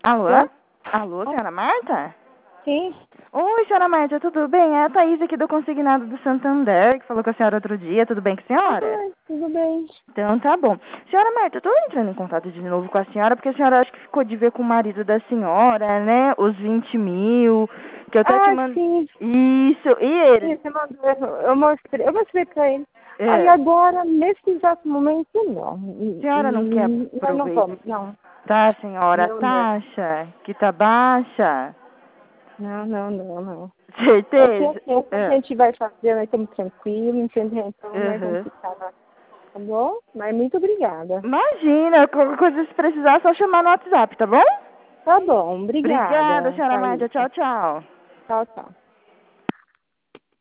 Alô? Alô? Alô, senhora Marta? Sim. Oi, senhora Marta, tudo bem? É a Thaís aqui do Consignado do Santander, que falou com a senhora outro dia. Tudo bem com a senhora? Tudo bem. Então tá bom. Senhora Marta, eu tô entrando em contato de novo com a senhora, porque a senhora acho que ficou de ver com o marido da senhora, né? Os 20 mil, que eu até te mando... Sim. Isso, e ele? Sim, você mandou. Eu mostrei pra ele. Aí É. agora, nesse exato momento, não. A senhora não quer Nós não aproveitar? vamos, não. Tá, senhora, a Não, não. taxa que tá baixa? Não. É que Certeza? assim, o que a É. gente vai fazer, nós estamos tranquilos, entendeu? Então nós vamos Uhum. ficar lá, tá bom? Mas muito obrigada. Imagina, qualquer coisa se precisar, é só chamar no WhatsApp, tá bom? Tá bom, Obrigada, obrigada, senhora Marta. Thaís. Tchau, tchau. Tchau, tchau.